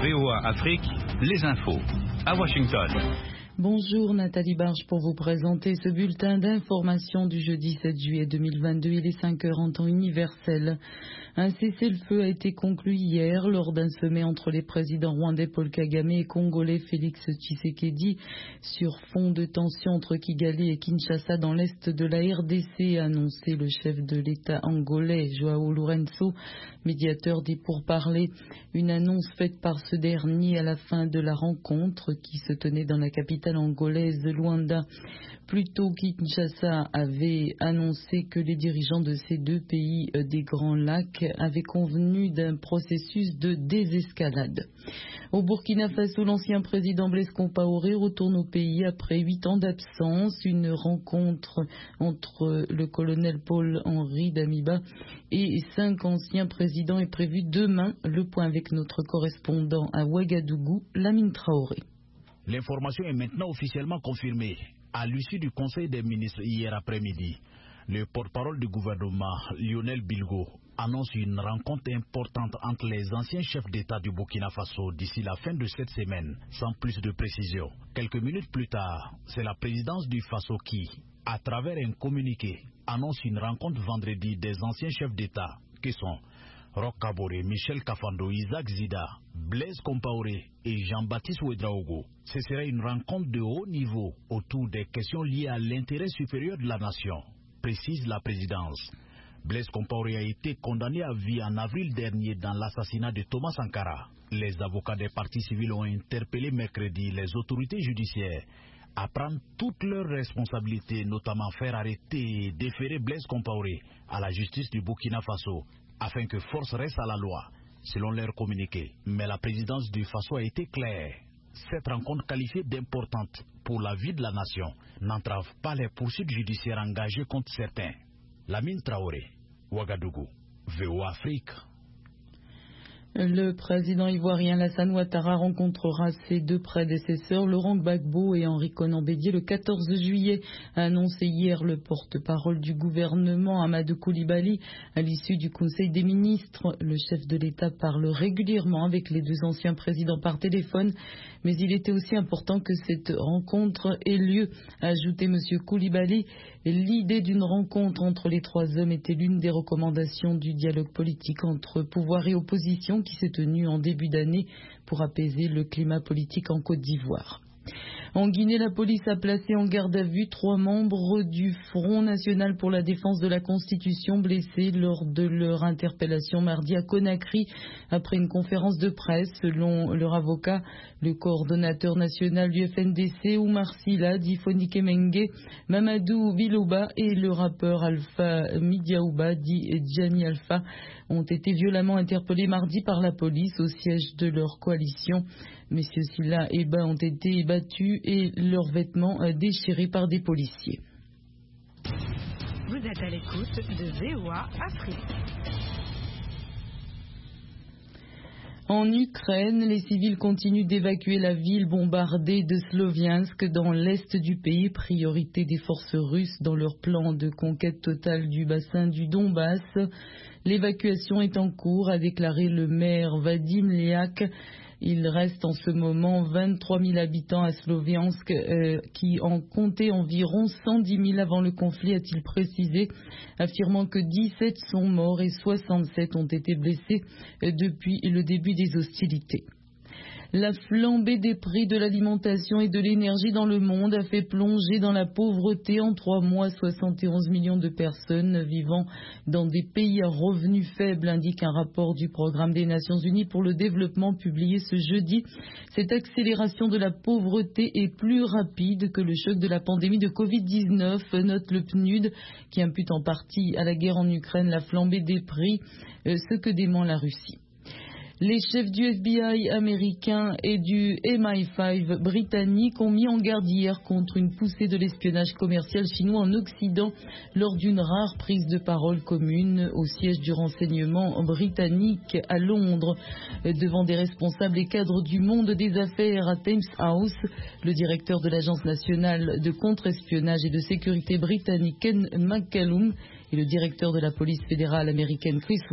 VOA Afrique, les infos. À Washington. Bonjour Nathalie Barge pour vous présenter ce bulletin d'information du jeudi 7 juillet 2022. Il est 5 heures en temps universel. Un cessez-le-feu a été conclu hier lors d'un sommet entre les présidents rwandais Paul Kagame et congolais Félix Tshisekedi sur fond de tension entre Kigali et Kinshasa dans l'est de la RDC, a annoncé le chef de l'État angolais João Lourenço, médiateur des pourparlers. Une annonce faite par ce dernier à la fin de la rencontre qui se tenait dans la capitale angolaise de Luanda. Plus tôt, Kinshasa avait annoncé que les dirigeants de ces deux pays des Grands Lacs avaient convenu d'un processus de désescalade. Au Burkina Faso, l'ancien président Blaise Compaoré retourne au pays après 8 ans d'absence. Une rencontre entre le colonel Paul-Henri Damiba et 5 anciens présidents est prévue demain. Le point avec notre correspondant à Ouagadougou, Lamine Traoré. L'information est maintenant officiellement confirmée. À l'issue du Conseil des ministres hier après-midi, le porte-parole du gouvernement, Lionel Bilgo, annonce une rencontre importante entre les anciens chefs d'État du Burkina Faso d'ici la fin de cette semaine, sans plus de précision. Quelques minutes plus tard, c'est la présidence du Faso qui, à travers un communiqué, annonce une rencontre vendredi des anciens chefs d'État, qui sont Roch Kaboré, Michel Kafando, Isaac Zida, Blaise Compaoré et Jean-Baptiste Ouédraogo. Ce sera une rencontre de haut niveau autour des questions liées à l'intérêt supérieur de la nation, précise la présidence. Blaise Compaoré a été condamné à vie en avril dernier dans l'assassinat de Thomas Sankara. Les avocats des partis civils ont interpellé mercredi les autorités judiciaires à prendre toutes leurs responsabilités, notamment faire arrêter et déférer Blaise Compaoré à la justice du Burkina Faso, afin que force reste à la loi, selon leur communiqué. Mais la présidence du Faso a été claire. Cette rencontre qualifiée d'importante pour la vie de la nation n'entrave pas les poursuites judiciaires engagées contre certains. Lamine Traoré, Ouagadougou, VOA Afrique. Le président ivoirien Alassane Ouattara rencontrera ses deux prédécesseurs, Laurent Gbagbo et Henri Konan Bédié, le 14 juillet, a annoncé hier le porte-parole du gouvernement Amadou Koulibaly. À l'issue du Conseil des ministres, le chef de l'État parle régulièrement avec les deux anciens présidents par téléphone, mais il était aussi important que cette rencontre ait lieu, a ajouté M. Koulibaly. L'idée d'une rencontre entre les trois hommes était l'une des recommandations du dialogue politique entre pouvoir et opposition qui s'est tenu en début d'année pour apaiser le climat politique en Côte d'Ivoire. En Guinée, la police a placé en garde à vue 3 membres du Front National pour la défense de la Constitution blessés lors de leur interpellation mardi à Conakry après une conférence de presse. Selon leur avocat, le coordonnateur national du FNDC, Oumar Sila, dit Fonike Mengue, Mamadou Biloba et le rappeur Alpha Midiaouba, dit Gianni Alpha, ont été violemment interpellés mardi par la police au siège de leur coalition. Messieurs Silla et Ba ont été battus et leurs vêtements déchirés par des policiers. Vous êtes à l'écoute de VOA Afrique. En Ukraine, les civils continuent d'évacuer la ville bombardée de Sloviansk dans l'est du pays, priorité des forces russes dans leur plan de conquête totale du bassin du Donbass. L'évacuation est en cours, a déclaré le maire Vadim Liak. Il reste en ce moment 23 000 habitants à Sloviansk qui en comptaient environ 110 000 avant le conflit, a-t-il précisé, affirmant que 17 sont morts et 67 ont été blessés depuis le début des hostilités. La flambée des prix de l'alimentation et de l'énergie dans le monde a fait plonger dans la pauvreté en 3 mois 71 millions de personnes vivant dans des pays à revenus faibles, indique un rapport du Programme des Nations Unies pour le développement publié ce jeudi. Cette accélération de la pauvreté est plus rapide que le choc de la pandémie de Covid-19, note le PNUD, qui impute en partie à la guerre en Ukraine la flambée des prix, ce que dément la Russie. Les chefs du FBI américain et du MI5 britannique ont mis en garde hier contre une poussée de l'espionnage commercial chinois en Occident lors d'une rare prise de parole commune au siège du renseignement britannique à Londres. Devant des responsables et cadres du monde des affaires à Thames House, le directeur de l'Agence nationale de contre-espionnage et de sécurité britannique Ken McCallum et le directeur de la police fédérale américaine Chris